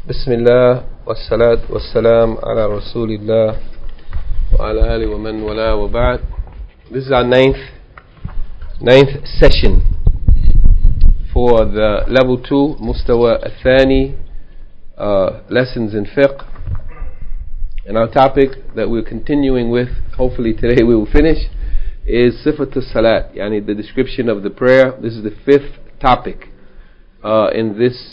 بسم الله والصلاة والسلام على رسول الله وعلى آله ومن والاه وبعد. This is our ninth session for the level 2 Mustawa Al-Thani lessons in fiqh, and our topic that we're continuing with, hopefully today we will finish, is Sifatul Salat, yani the description of the prayer. This is the fifth topic in this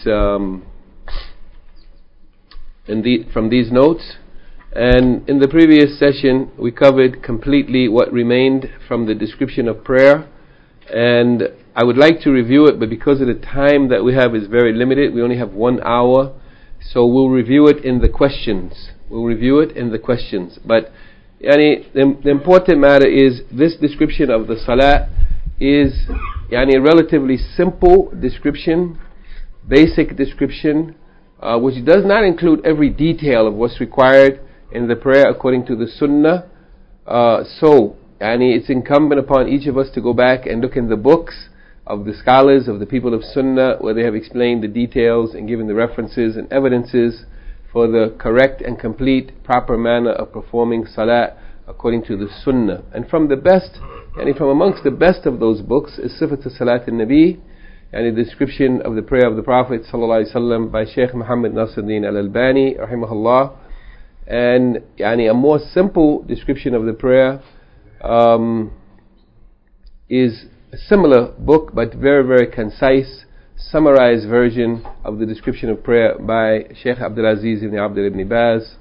from these notes. And in the previous session we covered completely what remained from the description of prayer, and I would like to review it, but because of the time that we have is very limited, we only have 1 hour, so we'll review it in the questions. But the important matter is this description of the salat is a relatively simple description, basic description, which does not include every detail of what's required in the prayer according to the sunnah. So it's incumbent upon each of us to go back and look in the books of the scholars, of the people of sunnah, where they have explained the details and given the references and evidences for the correct and complete proper manner of performing salat according to the sunnah. And from amongst the best of those books is Sifatul Salat al-Nabi, and a description of the prayer of the Prophet ﷺ by Shaykh Muhammad Nasiruddin Al-Albani rahimahullah. And a more simple description of the prayer is a similar book, but very, very concise, summarized version of the description of prayer by Shaykh Abdul Aziz ibn Abdul ibn Baz,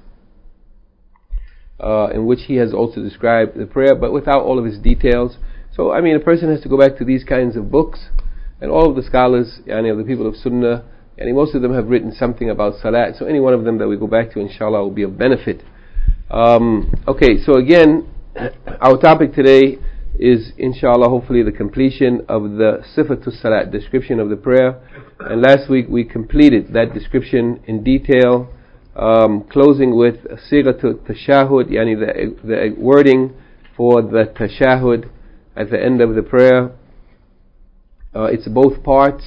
in which he has also described the prayer, but without all of its details. So a person has to go back to these kinds of books, and all of the scholars of the people of sunnah, most of them have written something about salat, so any one of them that we go back to, inshallah, will be of benefit. Okay, so again, our topic today is, inshallah, hopefully the completion of the Sifatul Salat, description of the prayer. And last week we completed that description in detail, closing with Sighatul Tashahud, the wording for the Tashahud at the end of the prayer. It's both parts,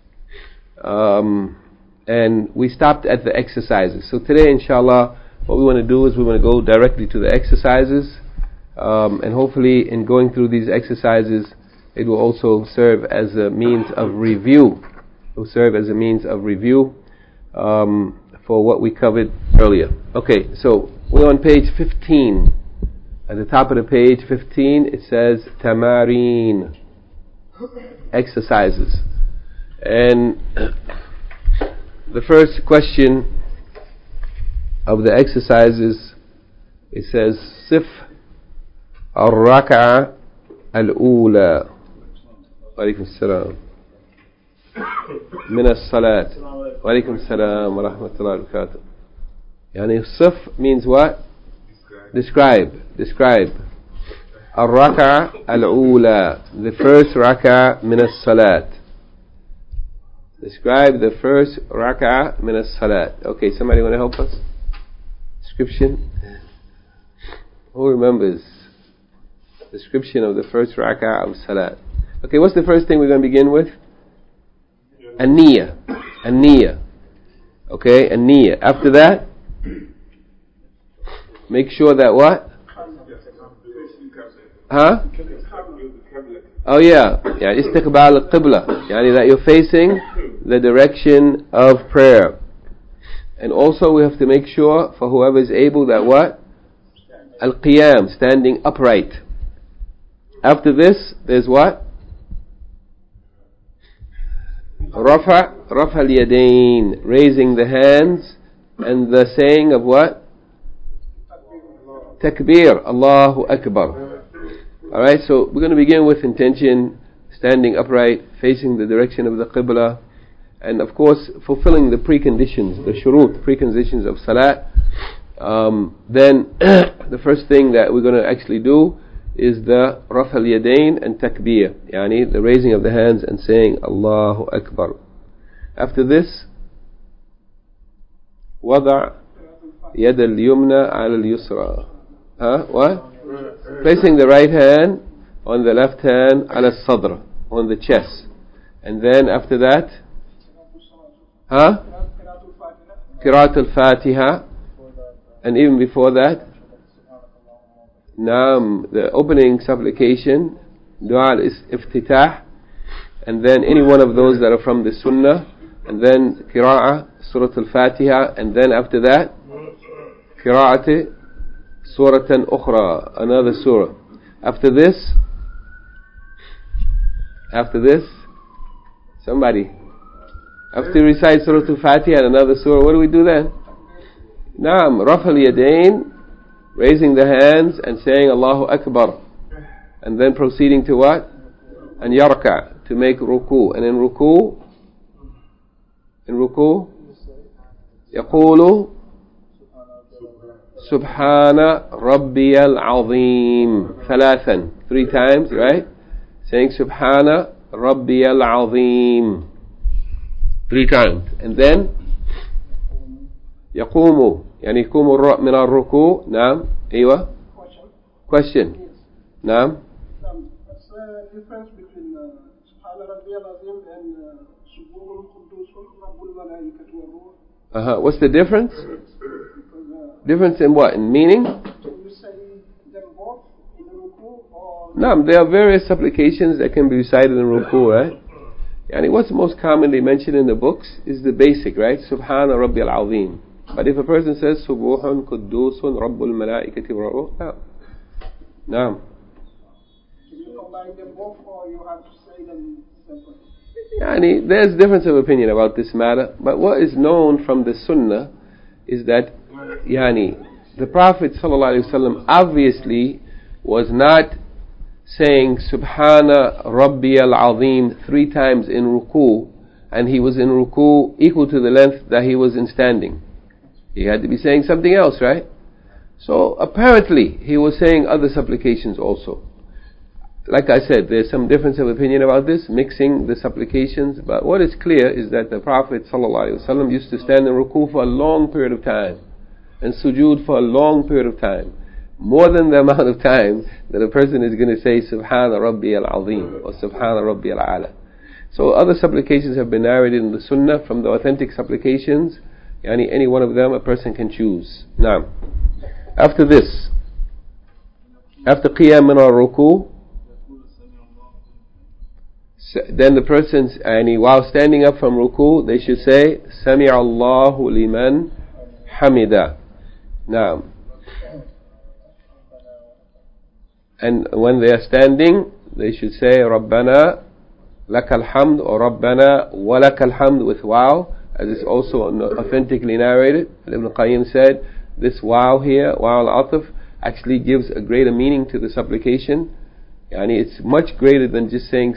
and we stopped at the exercises. So today, inshallah, what we want to do is we want to go directly to the exercises, and hopefully in going through these exercises it will also serve as a means of review. For what we covered earlier. Okay, so we're on page 15. At the top of the page 15 it says Tamareen, exercises. And the first question of the exercises, it says Sif al-Raka'a al-Ula wa alaykum as-salam min as-salat wa alaykum as-salam wa rahmatullahi wa barakatuh. Sif means what? Describe. Al-Raka'a al-Ula, the first Raka'a min as-Salat. Describe the first Raka'a min as-Salat. Okay, somebody want to help us? Description? Who remembers? Description of the first Raka'a of Salat. Okay, what's the first thing we're going to begin with? An-Niyya. Okay, An-Niyya. After that, make sure that what? Istiqbal al-Qibla, that you're facing the direction of prayer. And also we have to make sure, for whoever is able, that what? Al-Qiyam, standing upright. After this, there's what? Rafa al-Yadayn, raising the hands, and the saying of what? Takbir, Allahu Akbar. Alright, so we're going to begin with intention, standing upright, facing the direction of the Qibla, and of course fulfilling the preconditions, the shurut, preconditions of Salat. Then the first thing that we're going to actually do is the Rafa al-Yadayn and Takbir, the raising of the hands and saying Allahu Akbar. After this, Wada' Yad al-Yumna ala al-Yusra. What? Placing the right hand on the left hand ala sadr, on the chest. And then after that, Qiraat al-Fatiha, and even before that, Naam, the opening supplication, Dua al-Iftitah, and then any one of those that are from the Sunnah, and then Qira'ah, Surah al-Fatiha, and then after that, Qira'at Suratan Ukhra, another surah. After this, somebody, after you recite Surah al-Fatiha and another surah, what do we do then? Naam, Raf al-Yadayn, raising the hands and saying Allahu Akbar, and then proceeding to what? And yarka, to make ruku. And in ruku, يقول Subhana Rabbiyal Azim, ثلاثا, 3 times, right? Saying Subhana Rabbiyal Azim 3 times, and then يقوم, يعني يقوم من الركوع. نعم. أيوة. Question. نعم. What's the difference between Subhana Rabbiyal Azim and Subuhun Qudusun Rabbul Malaikati wa Ruh? What's the difference? Difference in what? In meaning? Do you say them both in ruku or? No, there are various supplications that can be recited in ruku, right? Yani what's most commonly mentioned in the books is the basic, right? Subhana Rabbiyal Azim. But if a person says Subuhun Qudusun Rabbul Malaikati wa Ruh, no. Can you combine them both or you have to say them separately? Yani there's difference of opinion about this matter, but what is known from the Sunnah is that the Prophet ﷺ obviously was not saying Subhana Rabbiyal Azim 3 times in ruku, and he was in ruku equal to the length that he was in standing. He had to be saying something else, right? So apparently he was saying other supplications also. Like I said, there's some difference of opinion about this, mixing the supplications, but what is clear is that the Prophet ﷺ used to stand in ruku for a long period of time, and sujood for a long period of time, more than the amount of time that a person is going to say Subhana Rabbiyal Azim or Subhana Rabbiyal A'la. So other supplications have been narrated in the Sunnah from the authentic supplications. Any one of them a person can choose. Now, after this, after Qiyam min al-Ruku, then the persons, while standing up from Ruku, they should say Sami'a Allahu liman hamida. Now, and when they are standing, they should say Rabbana lakal hamd or Rabbana wa lakal hamd with wow, as is also authentically narrated. Ibn Qayyim said this wow here, wow al-atf, actually gives a greater meaning to the supplication. It's much greater than just saying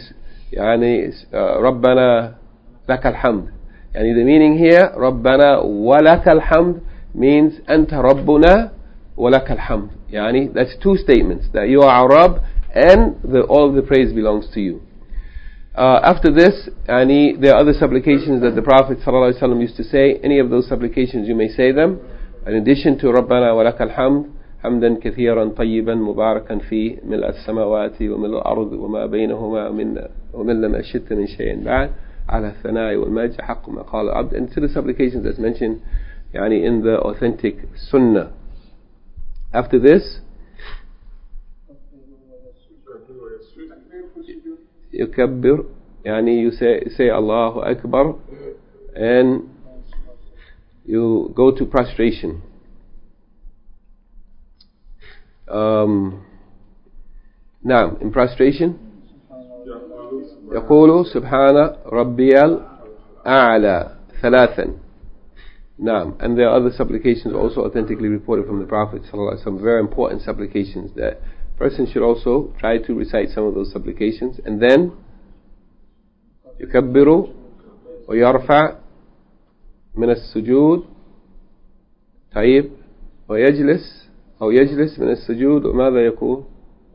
Rabbana lakal hamd. The meaning here, Rabbana wa lakal hamd, means Anta Rabbuna wa lakal hamd. That's 2 statements, that you are our Rabb and all of the praise belongs to you. After this, there are other supplications that the Prophet ﷺ used to say. Any of those supplications you may say them, in addition to Rabbana wa lakal hamd, حمدا كثيرا طيبا مباركا فيه ملء السماوات وملء الأرض وما بينهما ومن لم شئت من شيء بعد على الثناء والمجد حق ما قال العبد. And to the supplications that's mentioned in the authentic Sunnah. After this, يكبر, you say Allahu Akbar, and you go to prostration. Now, in prostration, يقول سبحان ربي الأعلى 3. Naam. And there are other supplications also authentically reported from the Prophet ﷺ, some very important supplications that a person should also try to recite some of those supplications. And then يكبر ويرفع من السجود طيب ويجلس أو يجلس من السجود وماذا يقول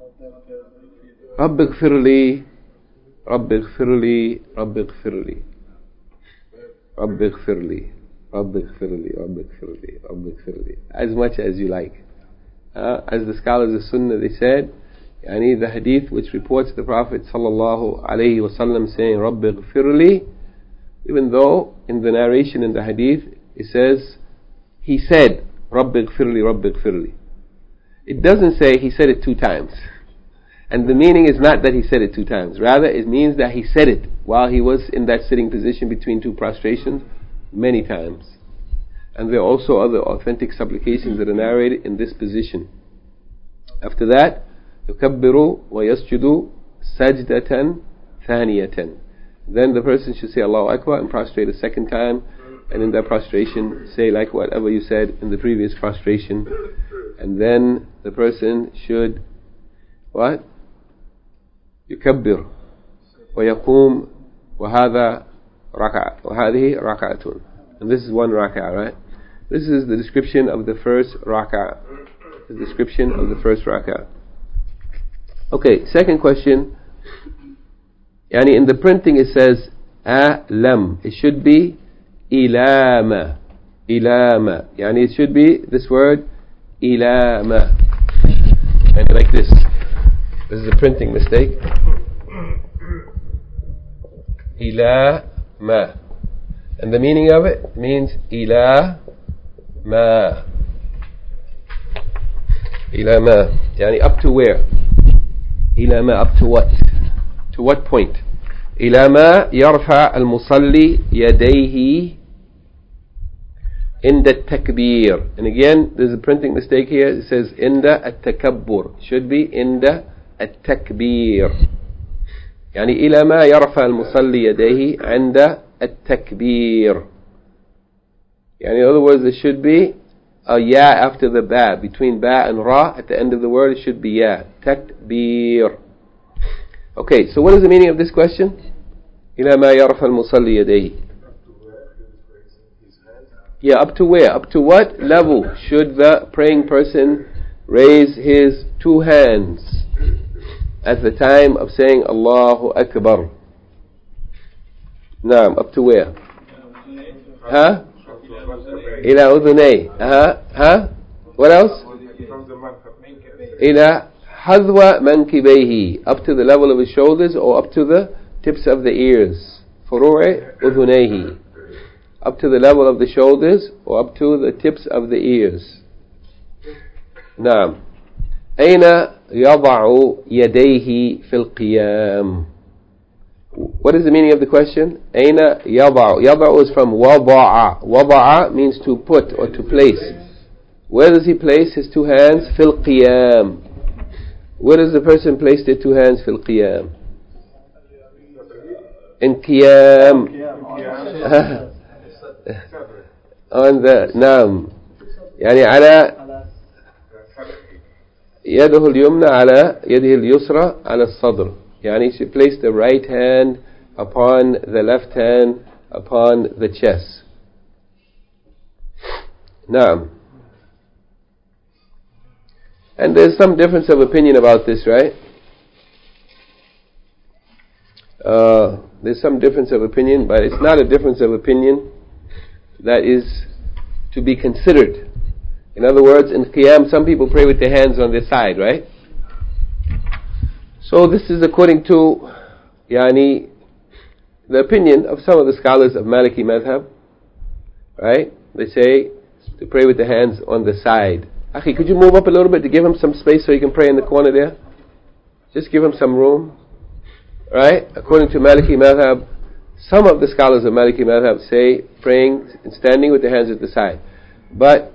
رب اغفر لي رب اغفر لي رب اغفر لي رب اغفر لي رب اغفر لي رب اغفر لي رب اغفر لي, as much as you like. As the scholars of Sunnah, they said, the hadith which reports the Prophet sallallahu alaihi wasallam saying رب اغفر لي, even though in the narration in the hadith it says, he said, Rabbi gfirli, Rabbi gfirli. It doesn't say he said it 2 times. And the meaning is not that he said it 2 times. Rather, it means that he said it while he was in that sitting position between 2 prostrations many times. And there are also other authentic supplications that are narrated in this position. After that, يُكَبِّرُ وَيَسْجُدُ سَجْدَةً ثَانِيَةً. Then the person should say Allahu Akbar and prostrate a 2nd time. And in that prostration, say like whatever you said in the previous prostration. And then the person should, what? يكبر ويقوم وهذا ركعة وهذه ركعة. And this is 1 rak'ah, right? This is the description of the first rak'ah. The description of the first rak'ah. Okay, second question. Yani in the printing it says alam. It should be ilama. Ilama. Yani it should be this word ilama. And like this. This is a printing mistake. Ilama. And the meaning of it means ila ma. Ila ma. Yani up to where? Ila ma, up to what? To what point? Ila ma yarfa al-musalli yadayhi inda at-takbir. And again, there's a printing mistake here. It says inda at-takabbur. Should be inda at-takbir. Yani ila ma yarfa al-musalli yadayhi inda at-takbir. Yani in other words, there should be a ya after the ba. Between ba and ra, at the end of the word, it should be ya. Takbir. Okay, so what is the meaning of this question? Ila ma yarfa al-musalli yadayhi. Yeah, up to where? Up to what level should the praying person raise his 2 hands at the time of saying Allahu Akbar? Naam, up to where? Huh? Ila udhunay. Huh? What else? Ila hadwa mankibayhi. Up to the level of his shoulders or up to the tips of the ears. Furu'i udhunayhi. Up to the level of the shoulders or up to the tips of the ears. Naam. Aina yada'u yadayhi fil qiyam. What is the meaning of the question? Aina yada'u. Yada'u is from wada'a. Wada'a means to put or to place. Where does he place his 2 hands? Fil qiyam. Where does the person place their 2 hands? Fil qiyam. In qiyam. On the نعم يعني على يده اليمنى على يده اليسرى على الصدر. يعني she placed the right hand upon the left hand upon the chest. نعم. And there's some difference of opinion about this, right? There's some difference of opinion, but it's not a difference of opinion that is to be considered. In other words, in Qiyam, some people pray with their hands on their side, right? So this is according to the opinion of some of the scholars of Maliki Madhab, right? They say to pray with the hands on the side. Akhi, could you move up a little bit to give him some space so he can pray in the corner there? Just give him some room, right? According to Maliki Madhab, some of the scholars of Maliki Madhab say praying and standing with the hands at the side. But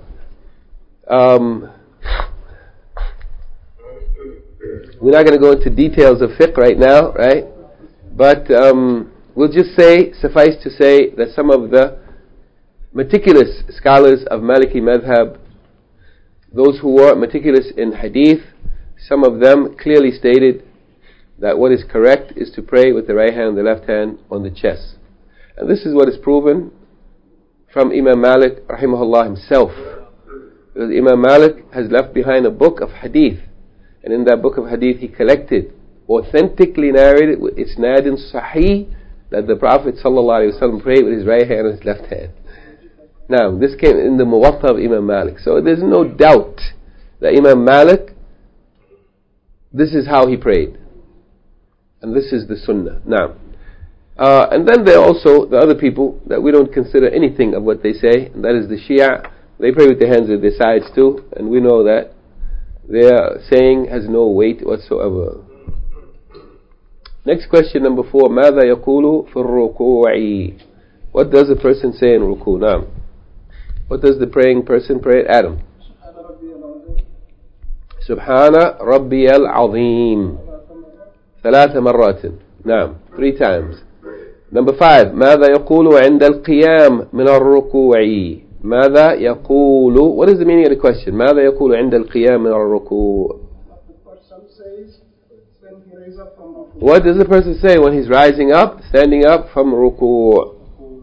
we're not going to go into details of fiqh right now, right? But we'll just say, suffice to say, that some of the meticulous scholars of Maliki Madhab, those who were meticulous in hadith, some of them clearly stated that what is correct is to pray with the right hand and the left hand on the chest. And this is what is proven from Imam Malik rahimahullah himself. Because Imam Malik has left behind a book of hadith. And in that book of hadith he collected, authentically narrated with isnadin sahih, that the Prophet ﷺ prayed with his right hand and his left hand. Now, this came in the Muwatta of Imam Malik. So there's no doubt that Imam Malik, this is how he prayed. And this is the sunnah. Now, And then there are also the other people that we don't consider anything of what they say, and that is the Shia. They pray with their hands at their sides too, and we know that their saying has no weight whatsoever. Next question, number 4. ماذا يقول في الركوع? What does a person say in ruku? Now, what does the praying person pray? Adam. سبحان ربي العظيم 3 مرات. نعم, 3 times. Number 5. ماذا يقول عند القيام من الركوع? ماذا يقول? What is the meaning of the question? ماذا يقول عند القيام من الركوع? What does the person say when he's rising up, standing up from ruku'?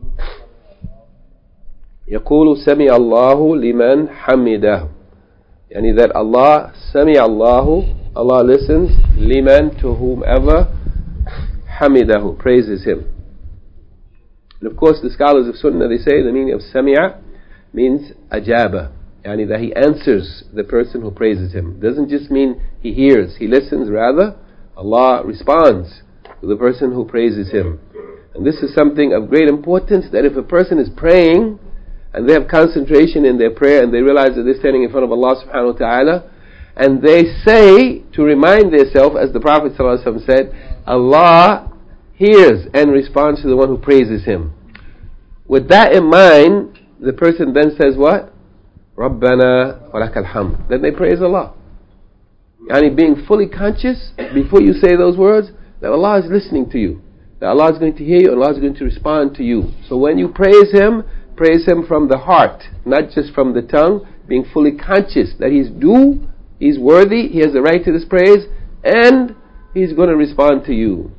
يقول سمع الله لمن حمده. Yani that Allah, سمع الله, Allah listens, liman, to whomever, حمده, praises him. And of course the scholars of Sunnah, they say the meaning of سمع means ajaba, yani that he answers the person who praises him. It doesn't just mean he hears, he listens, rather Allah responds to the person who praises him. And this is something of great importance, that if a person is praying and they have concentration in their prayer and they realize that they're standing in front of Allah subhanahu wa ta'ala, and they say to remind themselves, as the Prophet ﷺ said, Allah hears and responds to the one who praises him. With that in mind, the person then says what? رَبَّنَا وَلَكَ الْحَمْدُ. Then they praise Allah. Yani being fully conscious before you say those words that Allah is listening to you, that Allah is going to hear you and Allah is going to respond to you. So when you praise him from the heart, not just from the tongue, being fully conscious that he's due, he's worthy, he has the right to this praise, and he's going to respond to you.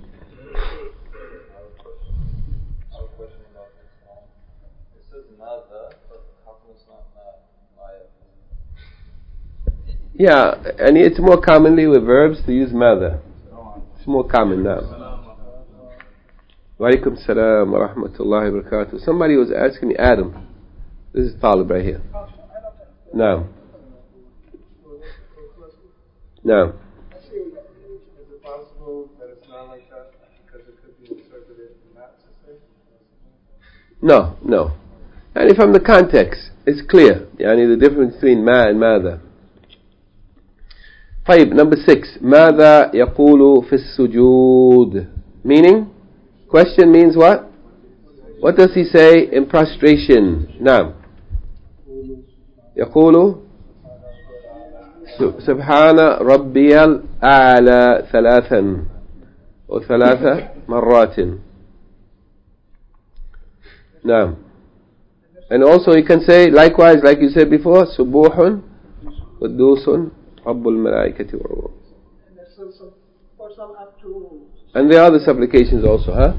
Yeah, and it's more commonly with verbs to use mother. It's more common now. Wa alaikum salam wa rahmatullahi wa barakatuh. Somebody was asking me, Adam, this is Talib right here. No. No. Is it possible that it's not like that because it could be interpreted not to say? No. And from the context, it's clear. Yani the difference between ma and mother. طيب, number 6. ماذا يقول في السجود? Meaning? Question means what? What does he say in prostration? نعم. يقول سبحان ربي الأعلى 3 مرات. نعم. And also you can say likewise, like you said before, سبوح قدوس رب الملائكة والروح. And there are other supplications also, huh?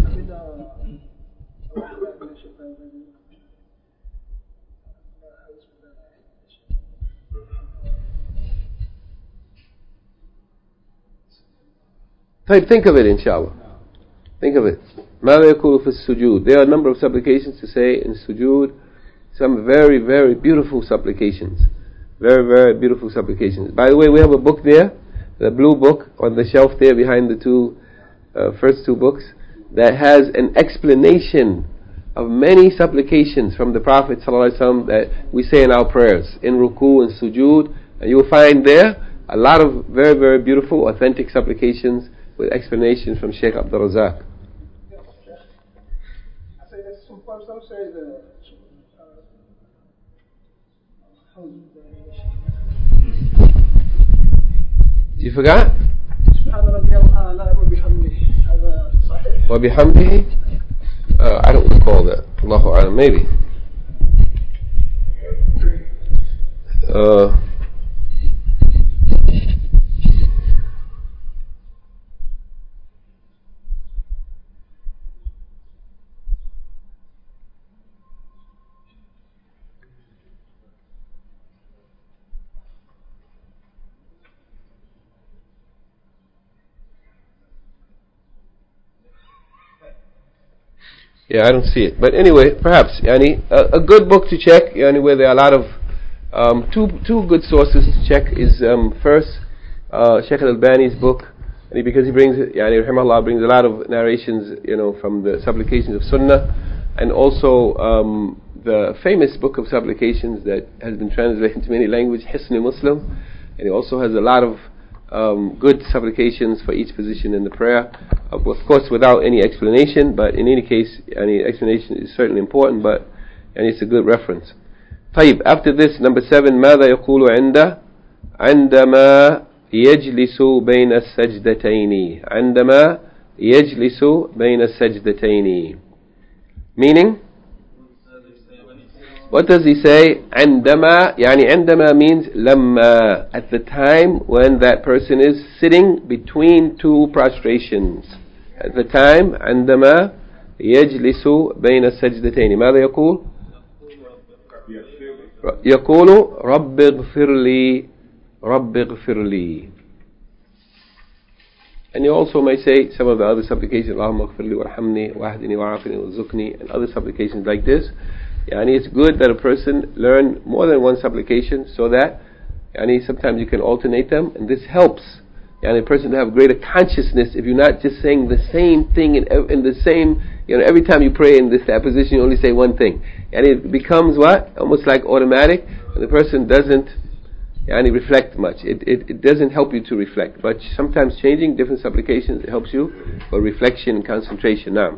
Think of it, inshallah. Think of it. ماذا يقول في السجود? There are a number of supplications to say in sujood. Some very, very beautiful supplications. Very, very beautiful supplications. By the way, we have a book there, the blue book on the shelf there behind the first two books, that has an explanation of many supplications from the Prophet ﷺ that we say in our prayers, in ruku and sujood. And you will find there a lot of very, very beautiful, authentic supplications with explanations from Sheikh Abdul Razak. Some say that You forgot? وبحمده. I don't recall that. Allahu A'lam, maybe. Yeah, I don't see it. But anyway, perhaps a good book to check, where there are a lot of two good sources to check is first Sheikh Al-Albani's book because he brings, rahimahullah, brings a lot of narrations, from the supplications of Sunnah, and also the famous book of supplications that has been translated into many languages, Hisn Muslim, and he also has a lot of good supplications for each position in the prayer, of course without any explanation, but in any case, any explanation is certainly important, but it's a good reference. طيب, after this, number 7, ماذا يقول عندما يجلس بين السجدتين. عندما يجلس بين السجدتين. Meaning, what does he say? عندما, عندما means لما, at the time when that person is sitting between two prostrations. At the time, عندما يجلس بين السجدتين. ماذا يقول؟ يقول رب اغفر لي رب اغفر لي. And you also may say some of the other supplications, اللهم اغفر لي وارحمني واهدني وعافني وارزقني, and other supplications like this. It's good that a person learn more than one supplication, so that sometimes you can alternate them, and this helps a person to have greater consciousness. If you're not just saying the same thing in the same, every time you pray in that position you only say one thing, and it becomes what? Almost like automatic, and the person doesn't reflect much. It doesn't help you to reflect, but sometimes changing different supplications, it helps you for reflection and concentration. Now,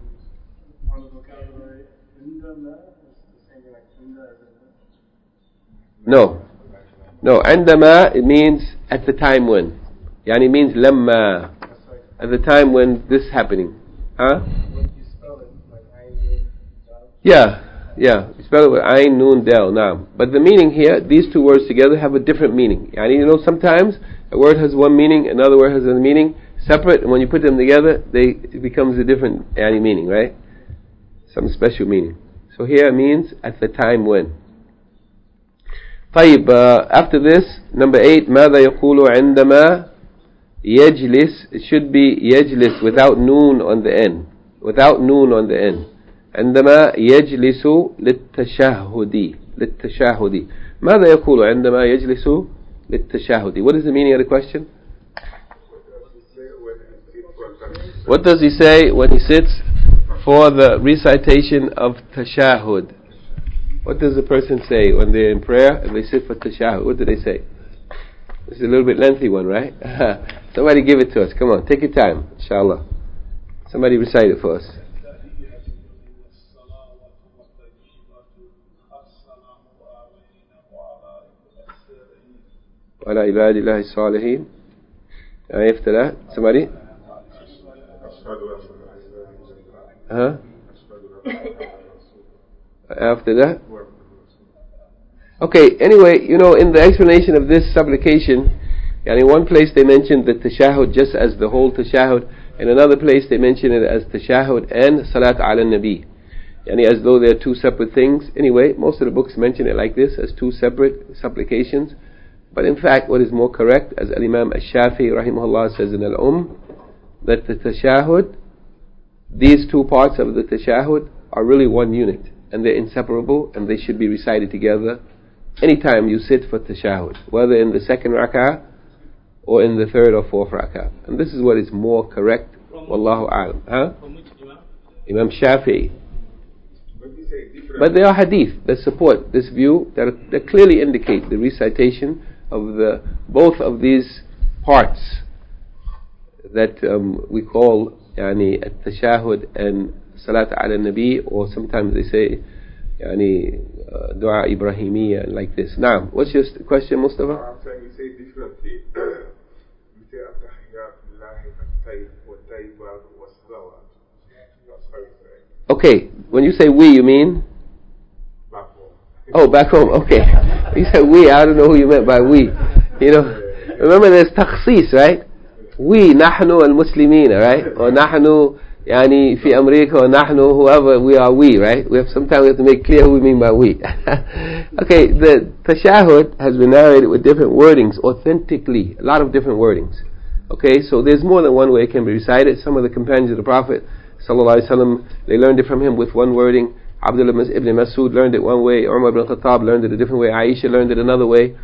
no, عندما, it means at the time when, it means لما, at the time when this is happening. Yeah, you spell it with Ain, Noon, Del, Naam. But the meaning here, these two words together have a different meaning. Sometimes a word has one meaning, another word has another meaning, separate, and when you put them together, it becomes a different meaning, right? Some special meaning. So here it means at the time when. طيب, after this, number 8, ماذا يقول عندما يجلس. It should be يجلس without noon on the end. Without noon on the end. عندما يجلس للتشهد. ماذا يقول عندما يجلس للتشهد. What is the meaning of the question? What does he say when he sits for the recitation of tashahud? What does the person say when they're in prayer and they sit for tashahud? What do they say? It's a little bit lengthy one, right? Somebody give it to us. Come on, take your time, inshallah. Somebody recite it for us. وعلى عباد الله الصالحين. After that, somebody? After that? Okay, anyway, in the explanation of this supplication, in one place they mentioned the tashahud just as the whole tashahud, in another place they mention it as tashahud and salat ala nabi, as though they're two separate things. Anyway, most of the books mention it like this, as two separate supplications. But in fact, what is more correct, as Imam Ash-Shafi'i rahimahullah says in Al-Umm, that the tashahud, these two parts of the tashahud are really one unit, and they're inseparable, and they should be recited together anytime you sit for tashahud, whether in the second rak'ah or in the third or fourth rak'ah. And this is what is more correct. Wallahu a'lam. Imam Shafi'i. But there are hadith that support this view, that clearly indicate the recitation of both of these parts that we call at-tashahud and salat ala nabi, or sometimes they say dua Ibrahimiyya, like this. Now, what's your question, Mustafa? I'm trying to say differently. We say okay, when you say we, you mean? Back home. Oh, back home, okay. You said we, I don't know who you meant by we. Remember there's takhsis, right? We, nahnu al-muslimeen, right? Or nahnu في أمريكا ونحن whoever, we are we, right? Sometimes we have to make clear who we mean by we. Okay, the tashahud has been narrated with different wordings, authentically, a lot of different wordings. Okay, so there's more than one way it can be recited. Some of the companions of the Prophet sallallahu alaihi wasallam, they learned it from him with one wording. Abdullah ibn Mas'ud learned it one way. Umar ibn Khattab learned it a different way. Aisha learned it another way.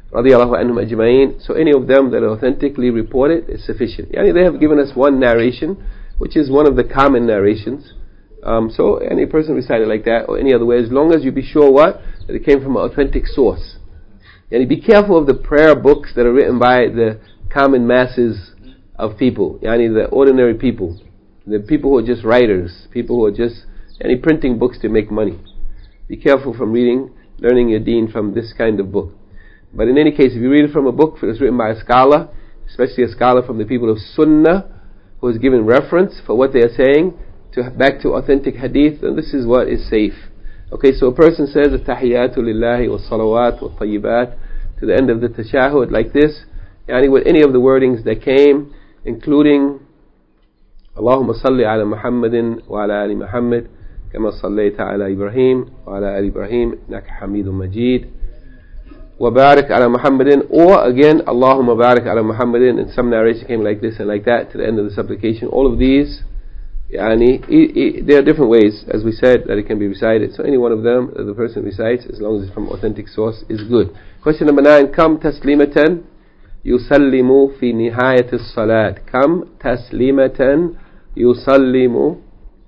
radiyallahu anhum ajma'in. So any of them that are authentically reported is sufficient. Yani they have given us one narration, which is one of the common narrations. So any person recited like that or any other way, as long as you be sure what? That it came from an authentic source. Yani be careful of the prayer books that are written by the common masses of people, yani the ordinary people, the people who are just writers, people who are just printing books to make money. Be careful from learning your deen from this kind of book. But in any case, if you read it from a book that's written by a scholar, especially a scholar from the people of Sunnah, who has given reference for what they are saying back to authentic hadith, then this is what is safe. Okay, so a person says At-Tahiyyatu lillahi wa salawat wa tayyibat to the end of the tashahud like this, yani with any of the wordings that came, including Allahumma salli ala Muhammadin wa ala ali Muhammad kama sallayta ala Ibrahim wa ala ali Ibrahim innaka Hamidum Majid wa barik ala Muhammadin, or again Allahumma barik ala Muhammadin, and some narration came like this and like that to the end of the supplication. All of these, yani, there are different ways, as we said, that it can be recited. So any one of them that the person recites, as long as it's from authentic source, is good. Question number 9. Kam taslimatan yusallimu fi nihayat as-salat. Kam taslimatan yusallimu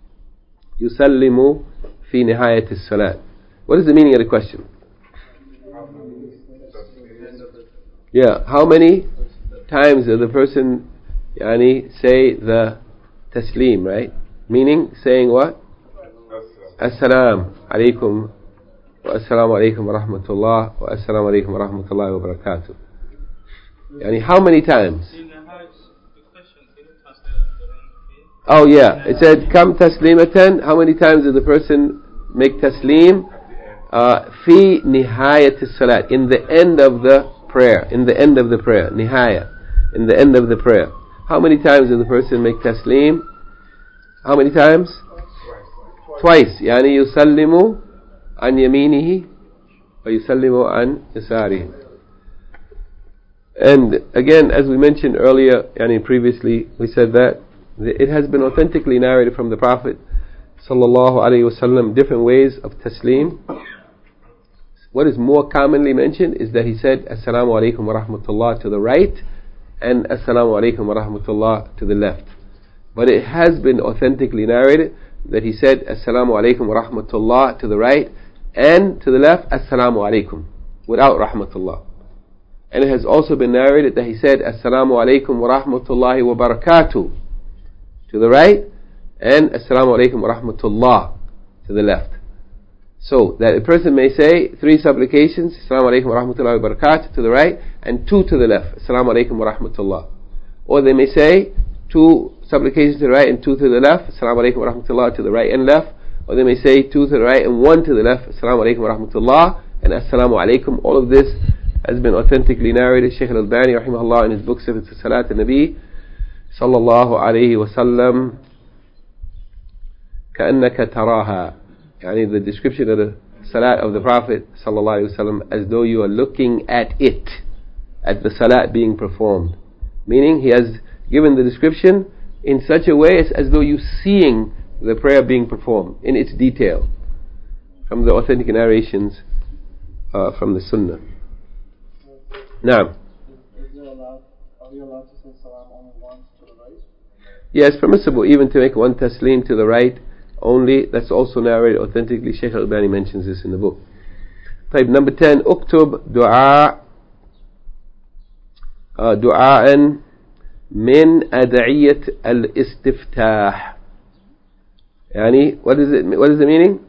fi nihayat as-salat. What is the meaning of the question? Yeah, how many times does the person say the taslim, right? Meaning saying what? As-salam alaykum wa assalamu alaykum wa rahmatullah wa assalamu alaykum wa rahmatullahi wa barakatuh. Yani how many times? Oh yeah, it said kam taslimatan. How many times does the person make taslim? Fi nihayat as-salat, in the end of the prayer. In the end of the prayer, nihaya, in the end of the prayer. How many times does the person make taslim? How many times? Twice. Yani yusallimu an yaminihi wa yusallimu an yasarihi. And again, as we mentioned earlier, yani previously, we said that it has been authentically narrated from the Prophet sallallahu alaihi wasallam different ways of taslim. What is more commonly mentioned is that he said Assalamu alaikum wa rahmatullah to the right and Assalamu alaikum wa rahmatullah to the left. But it has been authentically narrated that he said Assalamu alaikum wa rahmatullah to the right and to the left Assalamu alaikum without rahmatullah. And it has also been narrated that he said Assalamu alaikum wa rahmatullahi wa barakatuh to the right and Assalamu alaikum wa rahmatullah to the left. So that a person may say 3 supplications, Assalamu alaikum wa rahmatullahi wa barakatuh to the right and 2 to the left, Assalamu alaikum wa rahmatullah. Or they may say 2 supplications to the right and 2 to the left, Assalamu alaikum wa rahmatullah to the right and left. Or they may say 2 to the right and 1 to the left, Assalamu alaikum wa rahmatullah and Assalamu alaikum. All of this has been authentically narrated. Shaykh al-Albani rahimahullah in his book Sifat Salat al-Nabi sallallahu alayhi wa sallam, كأنك تراها, yani the description of the salat of the Prophet sallallahu alayhi wa sallam, as though you are looking at it, at the salat being performed. Meaning he has given the description in such a way as though you're seeing the prayer being performed in its detail from the authentic narrations from the Sunnah. Now, are we allowed to say salam only once to the right? Yes, permissible even to make one taslim to the right only. That's also narrated authentically. Shaykh al-Albani mentions this in the book. Type number 10. Uktub du'a'an min ad'iyat al-istiftah. Yani, what is the meaning?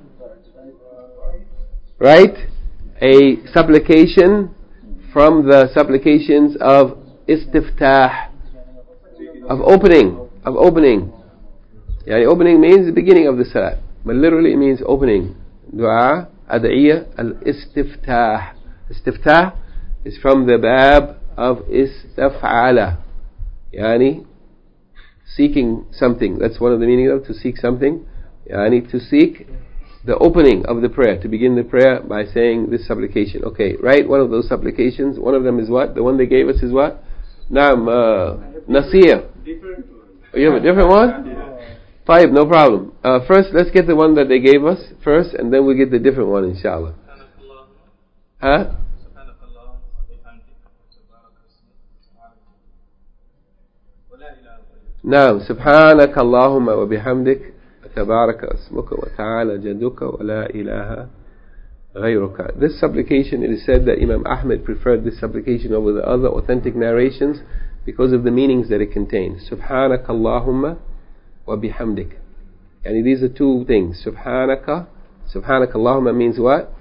Right? A supplication from the supplications of istiftah, of opening. Yani opening means the beginning of the salat, but literally it means opening. Dua, ad'iyah, al-istiftah. Istiftah is from the bab of istaf'ala, yani seeking something. That's one of the meaning of to seek something. Yani to seek the opening of the prayer, to begin the prayer by saying this supplication. Okay, right? One of those supplications, one of them is what? The one they gave us is what? Naam, Nasir. You have a different one? Five, no problem. First, let's get the one that they gave us first, and then we'll get the different one, inshallah. Huh? نعم سبحانك اللهم وبحمدك تبارك اسمك وتعالى جدك ولا إله غيرك. This supplication, it is said that Imam Ahmed preferred this supplication over the other authentic narrations because of the meanings that it contains. Subhanaka Allahumma wa bihamdik. And these are two things. Subhanaka Allahumma means what?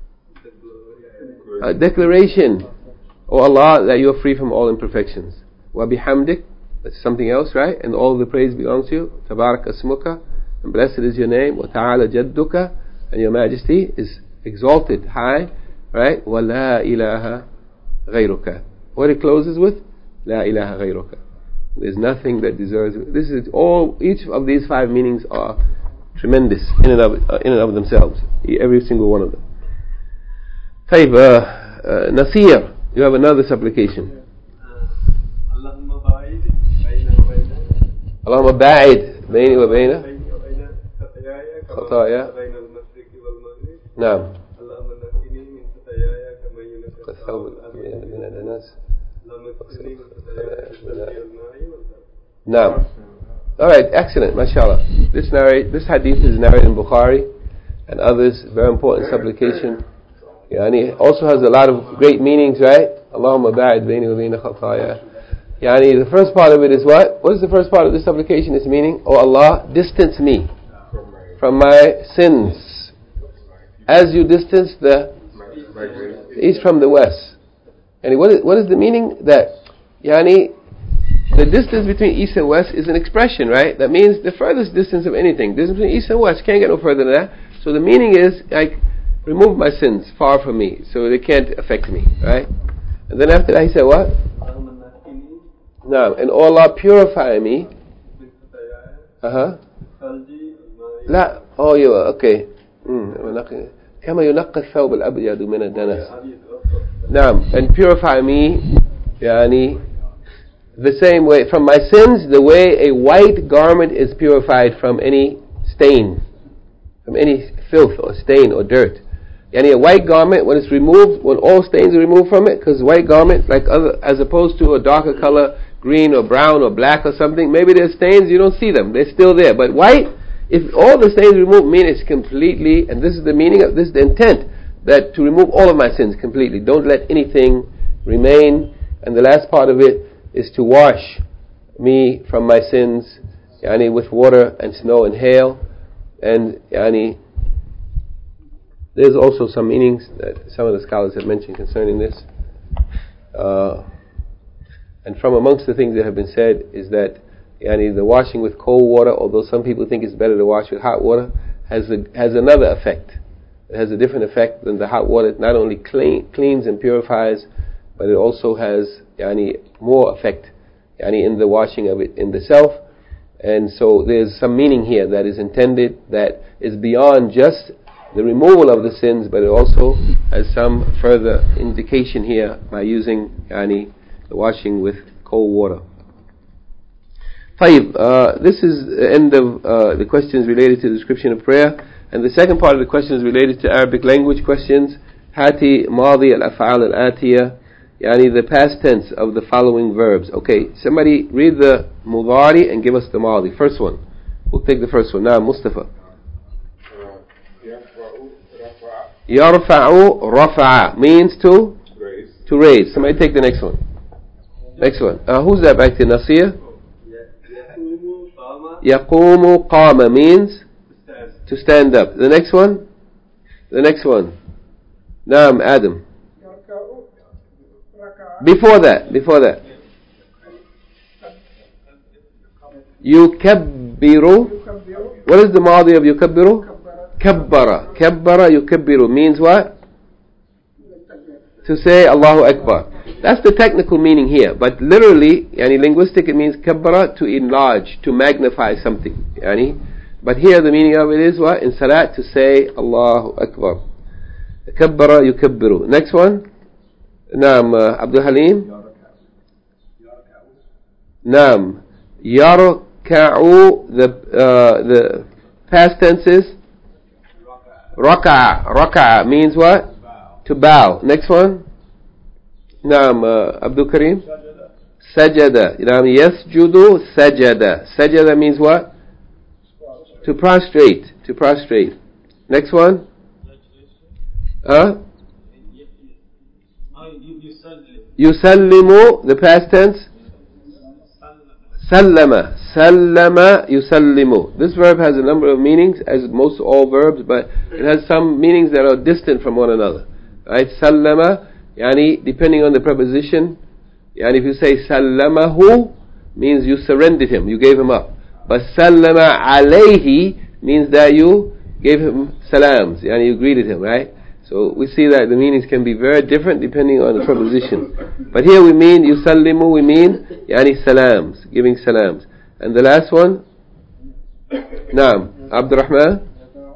A declaration. O Allah, that you are free from all imperfections. Wa bihamdik, that's something else, right? And all the praise belongs to you. Tabarak asmuka, and blessed is your name. Wa ta'ala jadduka, and your majesty is exalted, high, right? Wa la ilaha ghayruka. What it closes with? La ilaha ghayruka. There's nothing that deserves it. This is all, each of these five meanings are tremendous in and of themselves. Every single one of them. طيب, Nasir, you have another supplication. اللهم باعد بيني وبين خطايا. نعم. اللهم نقني من خطاياي كما ينقى الثوب الأبيض من الدنس. نعم. Alright, excellent, mashallah. This hadith is narrated in Bukhari and others, very important supplication. Yani also has a lot of great meanings, right? Allahumma ba'id bayni wa bayna khataya. Yani the first part of it is what? What is the first part of this supplication? Its meaning, oh Allah, distance me from my sins, as you distance the east from the west. And what is the meaning? That yani the distance between east and west is an expression, right? That means the furthest distance of anything. Distance between east and west can't get no further than that. So the meaning is like, remove my sins far from me, so they can't affect me, right? And then after that he said what? No, and oh Allah, purify me. لا, oh you okay. كما ينقى الثوب الأبيض من الدنس. نعم, and purify me, yani the same way from my sins, the way a white garment is purified from any stain, from any filth or stain or dirt. Yani a white garment, when it's removed, when all stains are removed from it, because white garment, like other, as opposed to a darker color, green or brown or black or something, maybe there's stains, you don't see them, they're still there. But white, if all the stains removed, mean it's completely, and this is the meaning of, this is the intent, that to remove all of my sins completely. Don't let anything remain. And the last part of it is to wash me from my sins, yani with water and snow and hail. And yani there's also some meanings that some of the scholars have mentioned concerning this. And from amongst the things that have been said is that yani the washing with cold water, although some people think it's better to wash with hot water, has another effect. It has a different effect than the hot water. It not only cleans and purifies, but it also has yani more effect yani in the washing of it in the self. And so there's some meaning here that is intended that is beyond just the removal of the sins, but it also has some further indication here by using yani the washing with cold water. طيب, this is the end of the questions related to the description of prayer. And the second part of the question is related to Arabic language questions. Hati madi al-af'al al-atiyah, yani the past tense of the following verbs. Okay, somebody read the mudari and give us the madi. First one. We'll take the first one. Now, Mustafa. Yarfa'u rafa'a means to raise. Somebody take the next one. Next one. Who's that back there? Nasir? Yaqumu qama means to stand up. The next one? The next one. Naam, Adam. Before that. Yukabbiru. What is the madi of yukabbiru? Kabbara. Kabbara yukabbiru means what? To say Allahu Akbar. That's the technical meaning here. But literally, yani linguistic, it means kabbara, to enlarge, to magnify something. Yani. But here the meaning of it is what? In salat, to say Allahu Akbar. Kabbara yukabbiru. Next one. Naam, Abdul Halim. Naam. Yarka'u, the past tenses. Raka'a. Raka'a means what? To bow. Next one. Naam, Abdul Karim. Sajada. Yasjudu sajada. Sajada means what? To prostrate. To prostrate. Next one. Yusallimu, the past tense. Sallama. Sallama yusallimu. This verb has a number of meanings, as most all verbs, but it has some meanings that are distant from one another. Right? Sallama, yani, depending on the preposition, yani if you say sallamahu, means you surrendered him, you gave him up. But sallama alayhi means that you gave him salams, yani you greeted him, right? So we see that the meanings can be very different depending on the preposition. But here we mean yusallimu, we mean yani salams, giving salams. And the last one, Naam, Abdurrahman.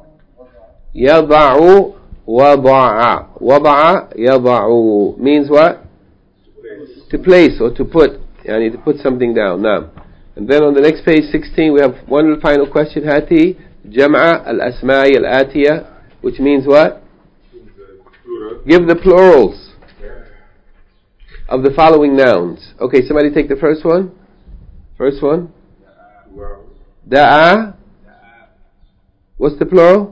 Yada'u wada'a. Wada'a yada'u means what? To place or to put. Yani to put something down. Naam. And then on the next page 16 we have one final question. Hati Jam'a al-asma'i al-atiyah, which means what? Give the plurals of the following nouns. Okay, somebody take the first one. First one. Da'a. What's the plural?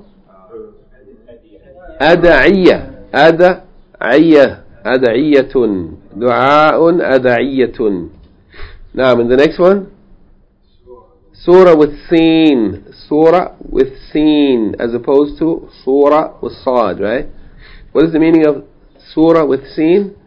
Ada'iyya. Ada'iyya. Ada'iyatun. Du'a'un ada'iyatun. Now, in the next one. Surah with seen. Surah with seen. As opposed to surah with sad, right? What is the meaning of surah with seen?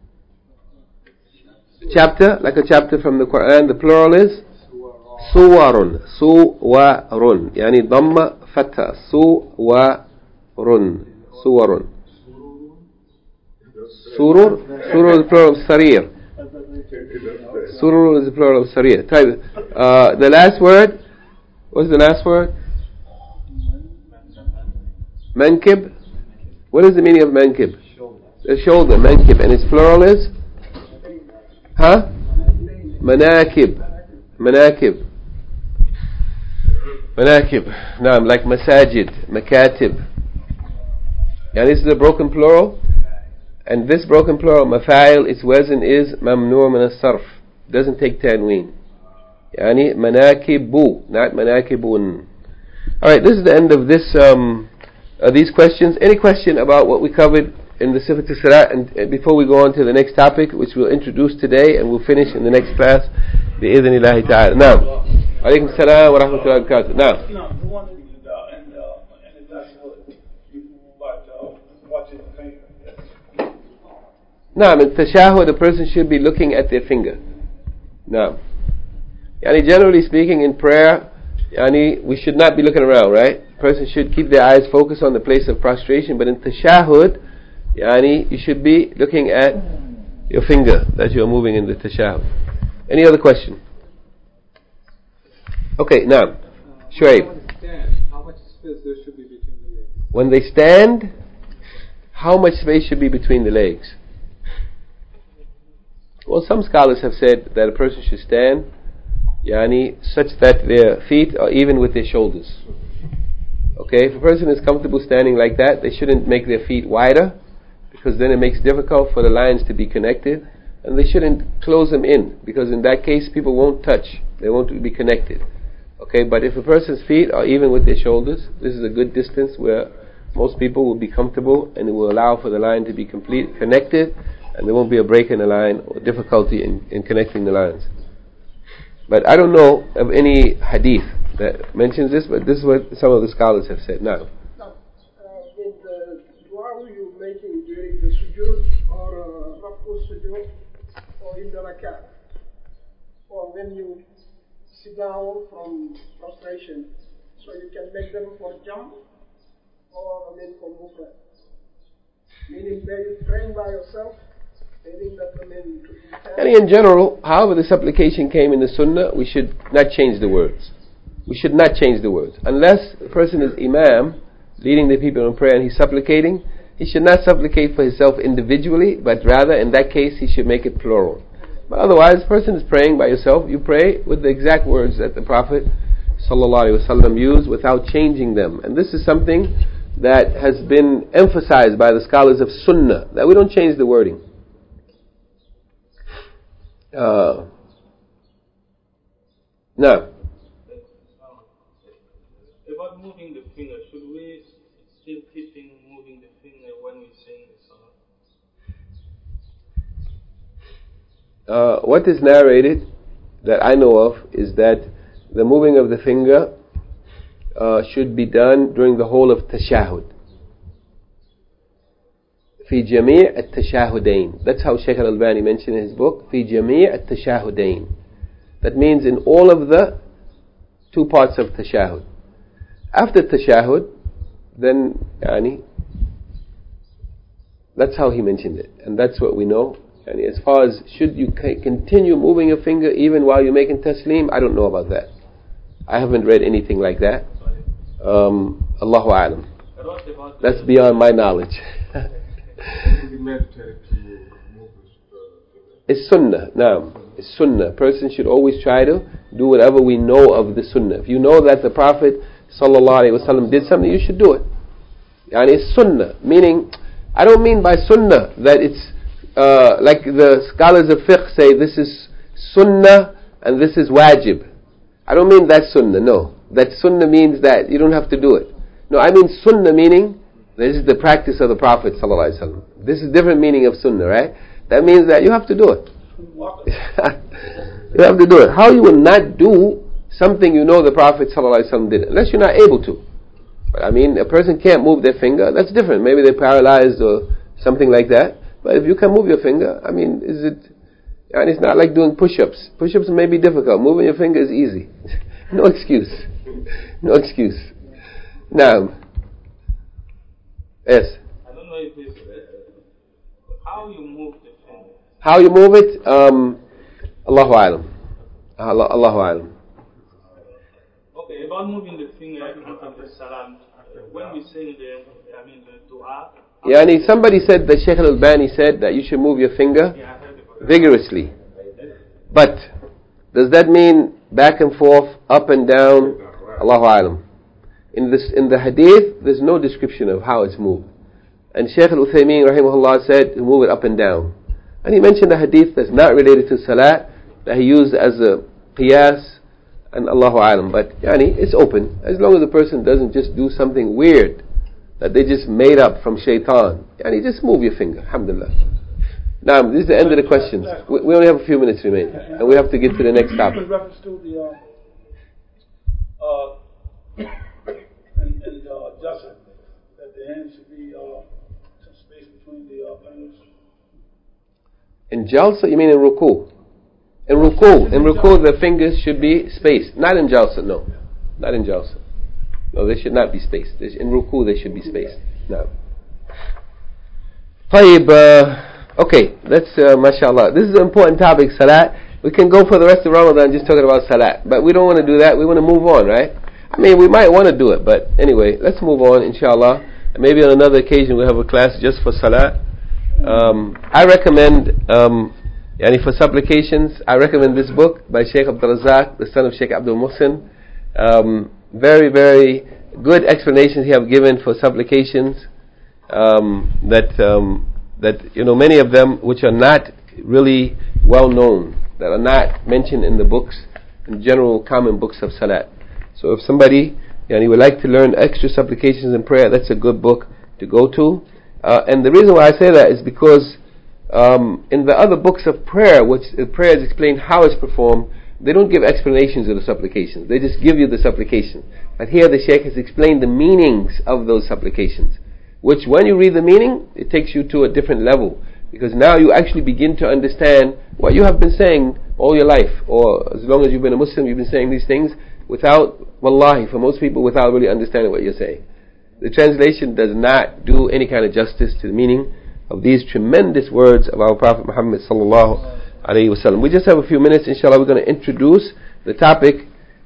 Chapter, like a chapter from the Quran. The plural is suwarun. Suwarun. Yani dhamma fatha. Suwarun. Suwarun. Surur. Surur is the plural of sarir. Surur is the plural of sarir. The last word. What's the last word? Mankib. What is the meaning of mankib? The shoulder. Mankib. And its plural is? Manakib. Manakib. Manakib. Naam, like masajid, makatib. And this is a broken plural. And this broken plural, mafa'il, its wazn is mamnu' min as-sarf. Doesn't take tanween. Yani manakibu, not manakibun. Alright, this is the end of this these questions. Any question about what we covered in the Sifat al-Salat, and before we go on to the next topic, which we'll introduce today and we'll finish in the next class, bi'idhnillahi ta'ala. Now, alaykum salam wa rahmatullahi wa barakatuh. Now, the one and that's what watching the finger. now, in tashahud, a person should be looking at their finger. Now, yani generally speaking, in prayer, yani we should not be looking around, right? A person should keep their eyes focused on the place of prostration, but in tashahud, yani you should be looking at your finger that you are moving in the tashahud. Any other question? Okay, now, Shuaib. How much space there should be between the legs? When they stand, how much space should be between the legs? Well, some scholars have said that a person should stand, yani, such that their feet are even with their shoulders. Okay, if a person is comfortable standing like that, they shouldn't make their feet wider, because then it makes it difficult for the lines to be connected, and they shouldn't close them in, because in that case people won't touch, they won't be connected. Okay, but if a person's feet are even with their shoulders, this is a good distance where most people will be comfortable, and it will allow for the line to be completely connected, and there won't be a break in the line or difficulty in connecting the lines. But I don't know of any hadith that mentions this, but this is what some of the scholars have said. Now, In the dua you're making during the sujood or rafu sujood or in the rakat, or when you sit down from prostration, so you can make them for jump or for movement. Meaning that you train by yourself. And in general, however the supplication came in the Sunnah, we should not change the words. We should not change the words. Unless the person is Imam, leading the people in prayer, and he's supplicating, he should not supplicate for himself individually, but rather, in that case, he should make it plural. But otherwise, the person is praying by yourself, you pray with the exact words that the Prophet ﷺ used without changing them. And this is something that has been emphasized by the scholars of Sunnah, that we don't change the wording. No. About moving the finger, should we still keeping moving the finger when we sing the salah? What is narrated that I know of is that the moving of the finger should be done during the whole of tashahud. في جميع التشاهدين. That's how Shaykh al-Albani mentioned in his book, في جميع التشاهدين. That means in all of the two parts of tashahud. After tashahud, then that's how he mentioned it, and that's what we know. And as far as should you continue moving your finger even while you're making taslim, I don't know about that. I haven't read anything like that. Allahu a'lam. That's beyond my knowledge. It's sunnah. Now, it's sunnah. A person should always try to do whatever we know of the sunnah. If you know that the Prophet sallallahu alaihi wasallam did something, you should do it. And it's sunnah, meaning, I don't mean by sunnah that it's like the scholars of fiqh say this is sunnah and this is wajib. I don't mean that sunnah, no. That sunnah means that you don't have to do it. No, I mean sunnah meaning this is the practice of the Prophet sallallahu alaihi wasallam. This is different meaning of sunnah, right? That means that you have to do it. You have to do it. How you will not do something you know the Prophet sallallahu alaihi wasallam did, unless you're not able to. But I mean, a person can't move their finger, that's different. Maybe they're paralyzed or something like that. But if you can move your finger, I mean, and it's not like doing push-ups. Push-ups may be difficult. Moving your finger is easy. No excuse. No excuse. Now, yes? I don't know if it's how you move the finger. How you move it? Allahu a'lam. Allahu a'lam. Okay, about moving the finger in the salam, when we say the dua. Yani somebody said that Shaykh al-Albani said that you should move your finger vigorously. But does that mean back and forth, up and down? Allahu a'lam. In the hadith, there's no description of how it's moved. And Shaykh al-Uthaymeen rahimahullah said to move it up and down. And he mentioned a hadith that's not related to salat that he used as a qiyas, and Allahu a'lam. But it's open as long as the person doesn't just do something weird that they just made up from shaitan. Just move your finger. Alhamdulillah. Now, this is the end of the questions. We only have a few minutes remaining, and we have to get to the next topic. In reference to the adjustment, that the hand should be some space between the fingers. In jalsa, you mean in ruku? In ruku, the fingers should be spaced. Not in jalsa, no. Not in jalsa. No, they should not be spaced. In ruku, they should be spaced. No. طيب, okay, that's mashallah. This is an important topic, salat. We can go for the rest of Ramadan just talking about salat. But we don't want to do that. We want to move on, right? I mean, we might want to do it, but anyway, let's move on, inshallah. And maybe on another occasion we'll have a class just for salat. I recommend, for supplications, I recommend this book by Shaykh Abdul Razak, the son of Shaykh Abdul Muhsin. Very, very good explanations he have given for supplications. That many of them which are not really well known, that are not mentioned in the books, in general common books of salat. So if somebody would like to learn extra supplications and prayer, that's a good book to go to. And the reason why I say that is because in the other books of prayer, which prayer is explained how it's performed, they don't give explanations of the supplications. They just give you the supplication. But here the Shaykh has explained the meanings of those supplications, which when you read the meaning, it takes you to a different level. Because now you actually begin to understand what you have been saying all your life, or as long as you've been a Muslim, you've been saying these things without, wallahi, for most people, without really understanding what you're saying. The translation does not do any kind of justice to the meaning of these tremendous words of our Prophet Muhammad sallallahu alaihi wasallam. We just have a few minutes, inshallah. We're going to introduce the topic.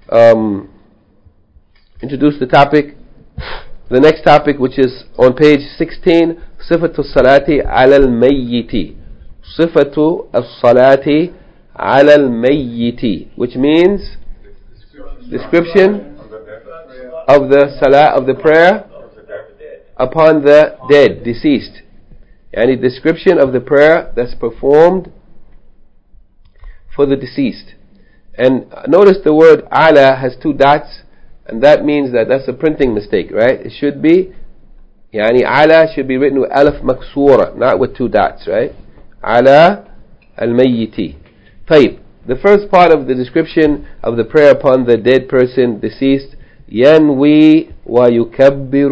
The next topic, which is on page 16, Sifatu Salati ala al-Mayyiti. Sifatu al-Salati ala al-Mayyiti, which means description of the salah, of the prayer upon the dead, deceased. And a description of the prayer that's performed for the deceased. And notice the word ala has 2 dots, and that means that that's a printing mistake, right? It should be, yani ala should be written with alif maksura, not with 2 dots, right? Ala al-mayyiti. طيب, the first part of the description of the prayer upon the dead person, deceased, ينوي ويكبر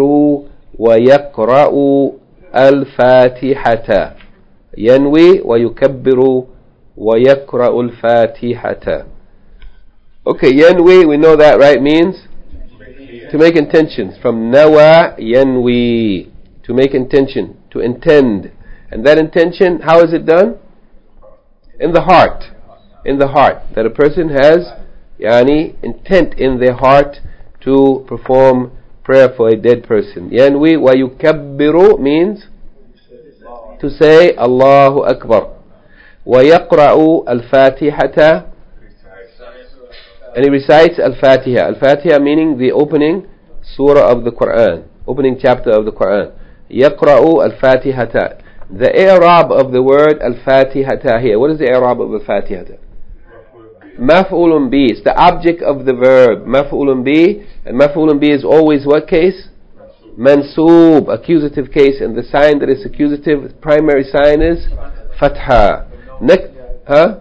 ويقرأ الفاتحة. ينوي ويكبر ويقرأ الفاتحة. Okay, yanwi, we know that, right? Means to make intentions. From nawa yanwi, to make intention, to intend. And that intention, how is it done? In the heart. In the heart. That a person has intent in their heart to perform prayer for a dead person. Yanwi wa yukabbiru means to say Allahu Akbar. Wa yaqra'u al-Fatihata, and he recites Al-Fatiha. Al-Fatiha meaning the opening surah of the Quran, opening chapter of the Quran. Yaqra'u Al-Fatihata. The i'rab of the word Al-Fatihata here. What is the i'rab of Al-Fatihata? Maf'ulun bi. It's the object of the verb. Maf'ulun bi. And maf'ulun bi is always what case? Mansoob, accusative case. And the sign that is accusative, the primary sign is Fatha. Huh?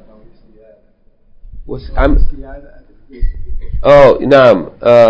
Oh, naam.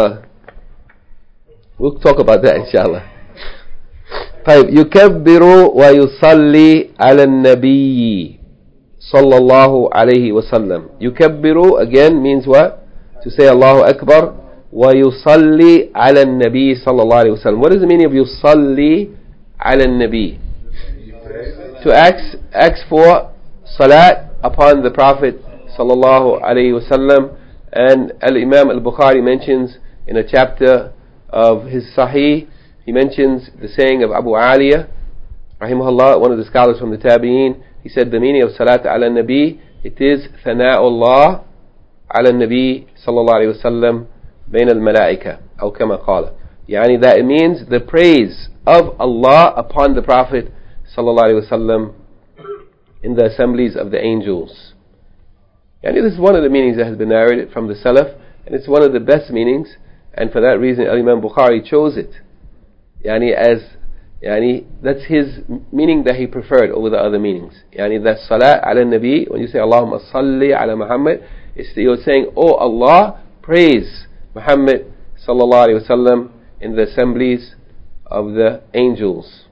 We'll talk about that inshallah. طيب, يكبر ويصلي على النبي صلى الله عليه وسلم. يكبر again means what? To say Allahu Akbar. ويصلي على النبي صلى الله عليه وسلم. What is the meaning of يصلي على النبي? To ask for salat upon the Prophet sallallahu alayhi wasallam. And Al-Imam Al-Bukhari mentions in a chapter of his Sahih, he mentions the saying of Abu Aliyah rahimahullah, one of the scholars from the Tabi'een. He said the meaning of Salat ala Nabi, it is Thana'ullah ala Nabi sallallahu alayhi wasallam bain al-malaika, aw kama qala. Yani that it means the praise of Allah upon the Prophet sallallahu alayhi wasallam in the assemblies of the angels. And this is one of the meanings that has been narrated from the Salaf, and it's one of the best meanings, and for that reason Imam Bukhari chose it. That's his meaning that he preferred over the other meanings. That Salat ala Nabi, when you say Allahumma salli ala Muhammad, you're saying, oh Allah, praise Muhammad sallallahu alayhi wasallam in the assemblies of the angels.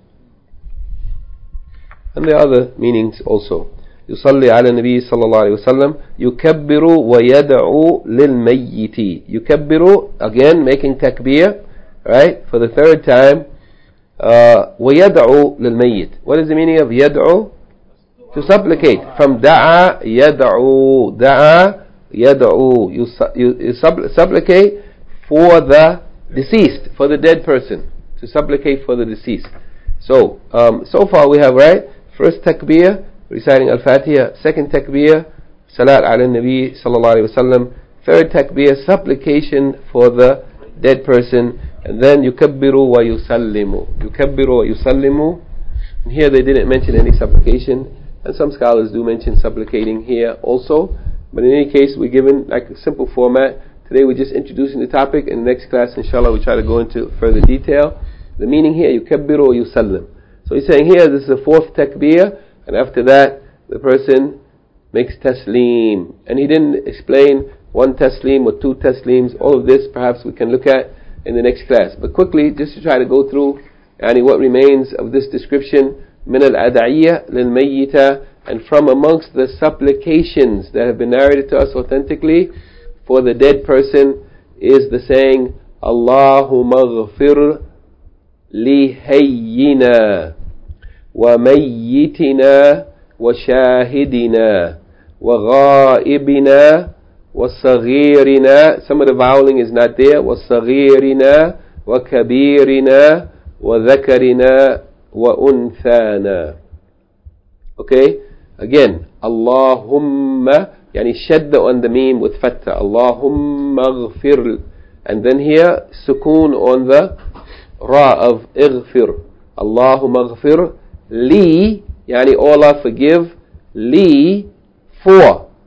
And there are other meanings also. يصلي على النبي صلى الله عليه وسلم. يكبر ويدعو للميت. يكبر, again making takbir, right, for the 3rd time. ويدعو للميت. What is the meaning of يدعو? To supplicate. From دعا يدعو. دعا يدعو. You supplicate for the deceased, for the dead person. To supplicate for the deceased. So far we have, right, first takbir, reciting Al-Fatiha. 2nd takbir, Salat ala Nabi sallallahu alayhi wa sallam. 3rd takbir, supplication for the dead person. And then yukabbiru wa yusallimu. Yukabbiru wa yusallimu. And here they didn't mention any supplication. And some scholars do mention supplicating here also. But in any case, we're given like a simple format. Today we're just introducing the topic. In the next class, inshallah, we'll try to go into further detail. The meaning here, yukabbiru wa yusallim. So he's saying here, this is the 4th takbir. And after that, the person makes taslim. And he didn't explain 1 taslim or 2 taslims. All of this perhaps we can look at in the next class. But quickly, just to try to go through what remains of this description, min al-ad'iyya lil-mayyita, and from amongst the supplications that have been narrated to us authentically for the dead person is the saying, Allahumma ghafir li hayyina wa mayyitina wa shahidina wa ghaibina وَالصَّغِيرِنَا. Some of the vowelling is not there. وَالصَّغِيرِنَا وَكَبِيرِنَا وَذَكَرِنَا وَأُنْثَانَا. Okay? Again, Allahumma, shadda on the meme with fatha. Allahumma ghfir. And then here, sukoon on the ra of ighfir. Allahumma ghfir li, Allah forgive, li, for.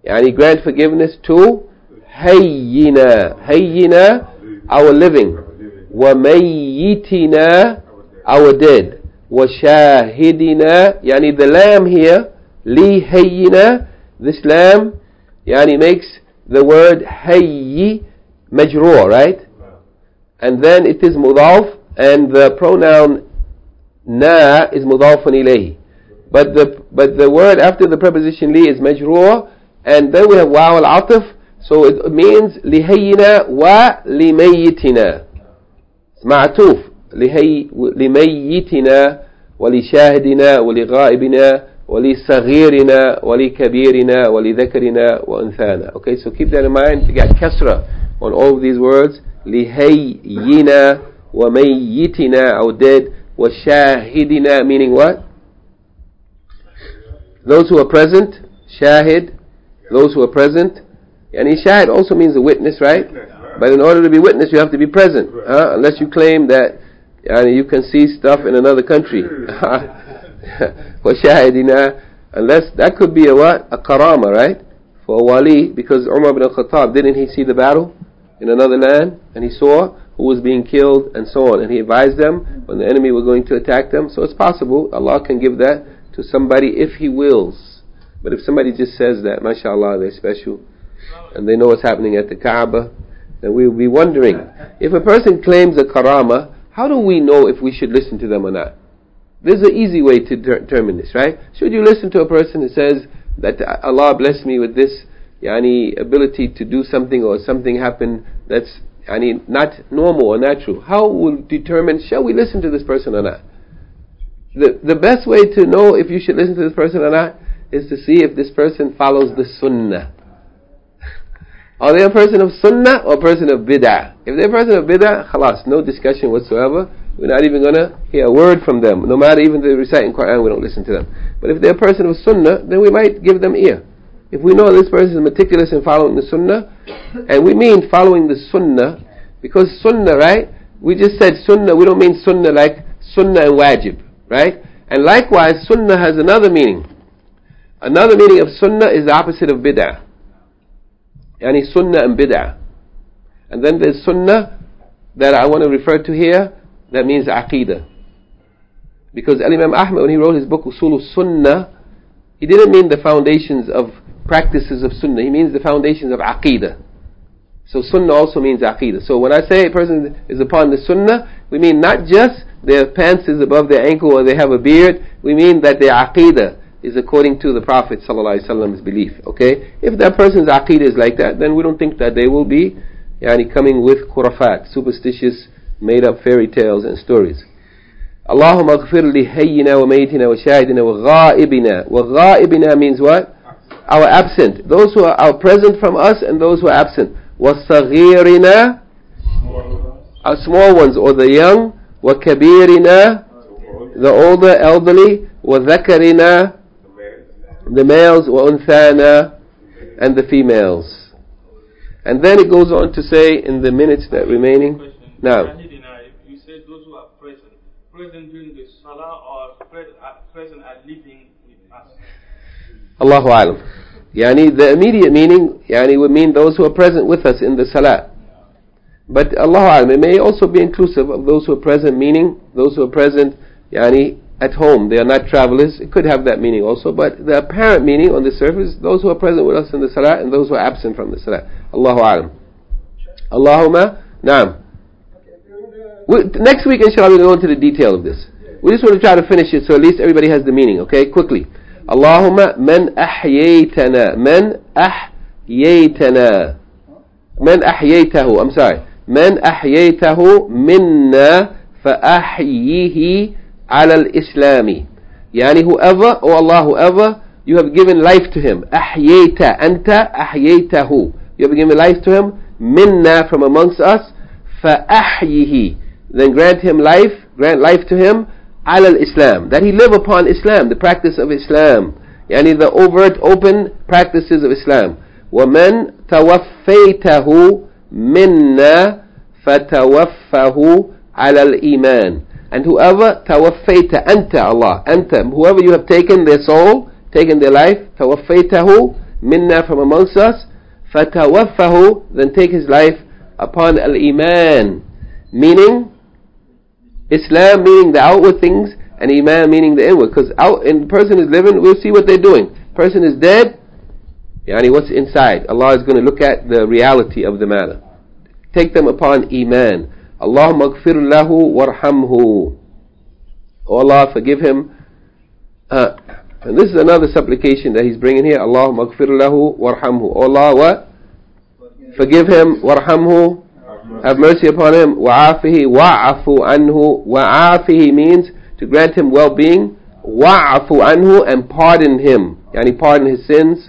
Yani grant forgiveness to hayyina. Hayyina, our living. Wa mayyitina, our dead. Wa shahidina, yani the lamb here, li hayyina, this lamb, yani makes the word hayyi majroor, right? And then it is mudaf, and the pronoun na is mudafun ilayhi. But the word after the preposition li is majroor, and then we have waw al-atf, so it means lihayyina wa limayyitina. It's ma'atuf. لميتنا ولشاهدنا ولغائبنا ولصغيرنا ولكبيرنا ولذكرنا وأنثانا. Okay, so keep that in mind. You got kasra on all of these words. لهينا وميتنا, our dead. وشاهدنا, meaning what? Those who are present. Shahid, those who are present. And shahid also means a witness, right? But in order to be witness, you have to be present. Unless you claim that you can see stuff in another country. وَشَاهِدِنَا, unless that could be a what? A karama, right? For a wali, because Umar ibn al-Khattab, didn't he see the battle in another land? And he saw who was being killed and so on. And he advised them when the enemy were going to attack them. So it's possible Allah can give that to somebody if He wills. But if somebody just says that, mashallah, they're special, and they know what's happening at the Kaaba, then we will be wondering, if a person claims a karama, how do we know if we should listen to them or not? There's an easy way to determine this, right? Should you listen to a person who says that Allah blessed me with this ability to do something, or something happened that's not normal or natural? How will determine, shall we listen to this person or not? The best way to know if you should listen to this person or not is to see if this person follows the sunnah. Are they a person of sunnah or a person of bid'ah? If they're a person of bid'ah, khalas, no discussion whatsoever. We're not even going to hear a word from them. No matter even the reciting Quran, we don't listen to them. But if they're a person of sunnah, then we might give them ear. If we know this person is meticulous in following the sunnah, and we mean following the sunnah, because sunnah, right? We just said sunnah, we don't mean sunnah like sunnah and wajib, right? And likewise, sunnah has another meaning. Another meaning of sunnah is the opposite of bid'ah. Yani sunnah and bid'ah. And then there's sunnah that I want to refer to here, that means aqidah. Because Imam Ahmad, when he wrote his book Usul Sunnah, he didn't mean the foundations of practices of sunnah, he means the foundations of aqidah. So sunnah also means aqidah. So when I say a person is upon the sunnah, we mean not just their pants is above their ankle or they have a beard, we mean that their aqidah is according to the Prophet ﷺ's belief. Okay? If that person's aqidah is like that, then we don't think that they will be coming with khurafat, superstitious, made up fairy tales and stories. Allahumma aghfir li hayyina wa mayyitina wa shahidina wa ghaibina. Wa ghaibina means what? Our absent. Those who are present from us and those who are absent. Wa saghirina, our small ones or the young. Wa kabirina, the older, elderly. Wa dhakarina, the males. Wa unthana, and the females. And then it goes on to say in the minutes that remaining. Now, you said those who are present during the salah, or present are living with us. Allahu alam. The immediate meaning would mean those who are present with us in the salah. But Allahu alam, it may also be inclusive of those who are present, meaning those who are present at home. They are not travelers. It could have that meaning also, but the apparent meaning on the surface, those who are present with us in the salah and those who are absent from the salah. Allahu alam. Allahumma na'am. Next week, inshallah, we'll go into the detail of this. We just want to try to finish it so at least everybody has the meaning, okay? Quickly. Allahumma man ahyaytana. Man ahyaytana. Man ahyaytahu. I'm sorry. Man ahyaytahu minna fa'ahyihi ala al-islami. Whoever, oh Allah, whoever you have given life to him. Ahyayta. Anta ahyaytahu. You have given life to him. Minna, from amongst us. Fa'ahyihi. Then grant life to him, al-Islam, that he live upon Islam, the practice of Islam, the overt, open practices of Islam. وَمَنْ تَوَفَّيْتَهُ مِنَّا فَتَوَفَّهُ عَلَى الْإِيمَانِ. And whoever tawaffayta, anta Allah, anta, whoever you have taken their soul, taken their life, tawaffaytahu minna, from amongst us, فَتَوَفَّهُ, then take his life upon al-iman, meaning Islam meaning the outward things, and iman meaning the inward. Because the person is living, we'll see what they're doing. Person is dead, yani what's inside. Allah is going to look at the reality of the matter. Take them upon iman. Allahumma gfir lahu warhamhu. Oh Allah, forgive him. And this is another supplication that he's bringing here. Allahumma gfir lahu warhamhu. Oh Allah, what? Forgive him, warhamhu. Have mercy upon him. Wa'afihi, wa'afu anhu. Wa'afihi means to grant him well-being. Wa'afu anhu, and pardon him. Yani pardon his sins.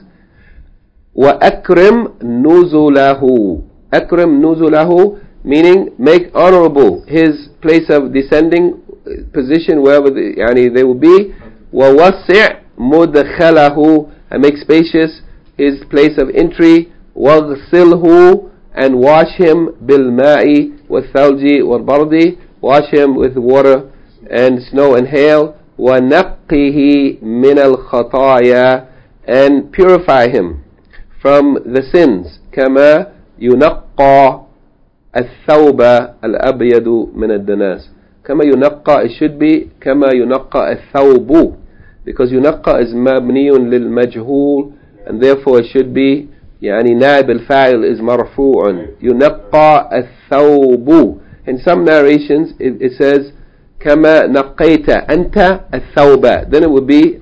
Wa'akrim nuzulahu. Akrim nuzulahu, meaning make honorable his place of descending position wherever they will be. وَوَسِّعْ مُدْخَلَهُ, and make spacious his place of entry. وَغْسِلْهُ, and wash him. بِالْمَاءِ وَالثَّلْجِ وَالْبَرْدِ, wash him with water and snow and hail. وَنَقِّهِ مِنَ الْخَطَايَا, and purify him from the sins. كَمَا يُنَقَّى الثَّوْبَ الْأَبْيَدُ مِنَ الدَّنَاسِ. كما ينقى, it should be كما ينقى الثوب, because ينقى is مبني للمجهول, and therefore it should be يعني نائب الفاعل is مرفوع. ينقى الثوب. In some narrations it says كما نقيت أنت الثوب, then it would be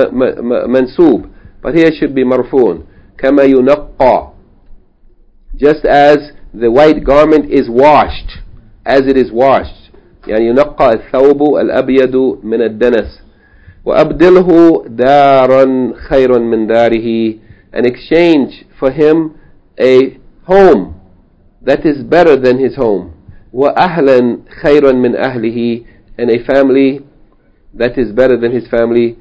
منسوب, but here it should be مرفوع. كما ينقى, just as the white garment is washed, as it is washed. يعني ينقى الثوب الأبيض من الدنس. وأبدله دارا خيرا من داره, and exchange for him a home that is better than his home. وأهلا خيرا من أهله, and a family that is better than his family.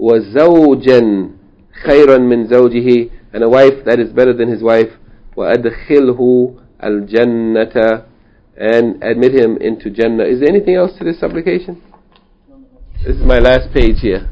وزوجا خيرا من زوجه, and a wife that is better than his wife. وأدخله الجنة, and admit him into Jannah. Is there anything else to this supplication? This is my last page here.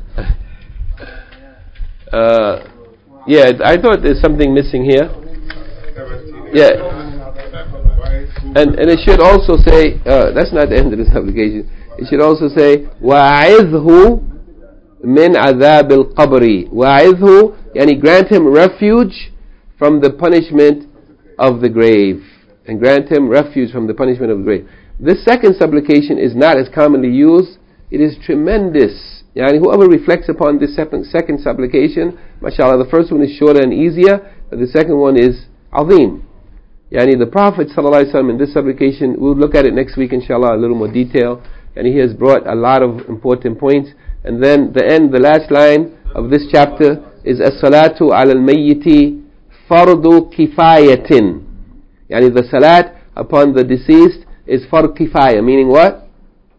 Yeah, I thought there's something missing here. Yeah. And it should also say, that's not the end of the supplication. It should also say, وَعِذْهُ مِنْ عَذَابِ الْقَبْرِ. وَعِذْهُ, yani grant him refuge from the punishment of the grave. And grant him refuge from the punishment of the grave. This second supplication is not as commonly used. It is tremendous. Yani whoever reflects upon this second supplication, mashallah, the first one is shorter and easier, but the second one is azim. Yani the Prophet ﷺ in this supplication, we'll look at it next week inshallah, a little more detail. And he has brought a lot of important points. And then the last line of this chapter is as-salatu ala al-mayyiti fardu kifayatin. Yani the salat upon the deceased is fard kifaya, meaning what?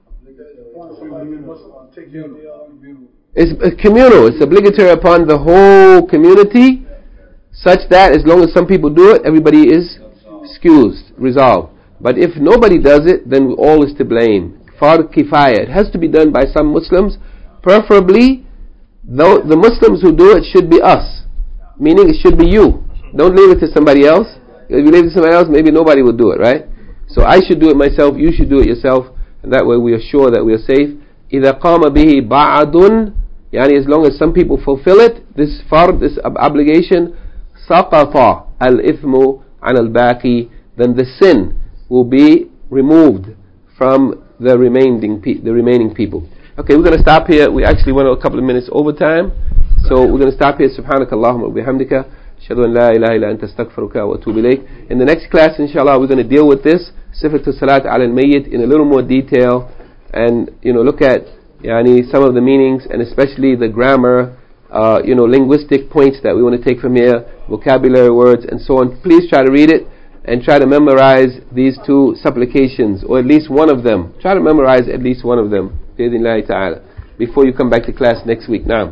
It's communal. It's obligatory upon the whole community, such that as long as some people do it, everybody is excused, resolved. But if nobody does it, then all is to blame. Fard kifaya. It has to be done by some Muslims, preferably though the Muslims who do it should be us, meaning it should be you. Don't leave it to somebody else. If you leave it to somebody else, maybe nobody will do it, right? So I should do it myself, you should do it yourself, and that way we are sure that we are safe. إِذَا قَامَ بِهِ بَعَدٌ, yani as long as some people fulfill it, this fard, this obligation, سَقَطَ الْإِثْمُ عَنَ الْبَاقِي, then the sin will be removed from the remaining people. Okay, we're going to stop here. We actually went a couple of minutes over time, so we're going to stop here. سبحانك اللهم وبحمدك أشهد أن لا إله إلا أنت أستغفرك وأتوب إليك. In the next class, inshallah, we're going to deal with this Sifatu Salat ala al-Mayyit in a little more detail, and look at some of the meanings, and especially the grammar, linguistic points that we want to take from here, vocabulary words and so on. Please try to read it and try to memorize these two supplications, or at least one of them. Try to memorize at least one of them, bi'idhnillahi ta'ala, before you come back to class next week. Now,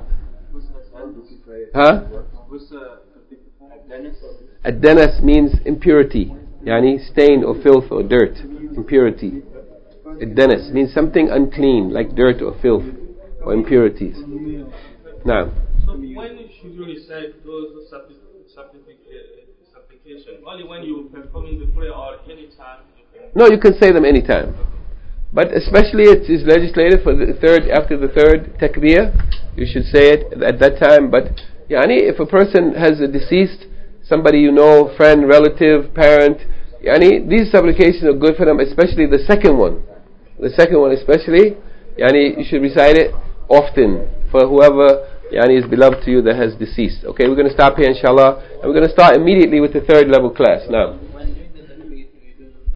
Ad-danas means impurity, stain or filth or dirt, impurity. Ad-danas means something unclean, like dirt or filth or impurities. Now, So when should you recite those supplication? Only when you performing the prayer, or any time? No, you can say them anytime. But especially it is legislated for the third, after the third takbir, you should say it at that time. But yani, if a person has a deceased, somebody you know, friend, relative, parent, yani, these supplications are good for them, especially the second one. The second one especially, yani, you should recite it often for whoever yani, is beloved to you that has deceased. Okay, we're going to stop here inshallah, and we're going to start immediately with the third level class now.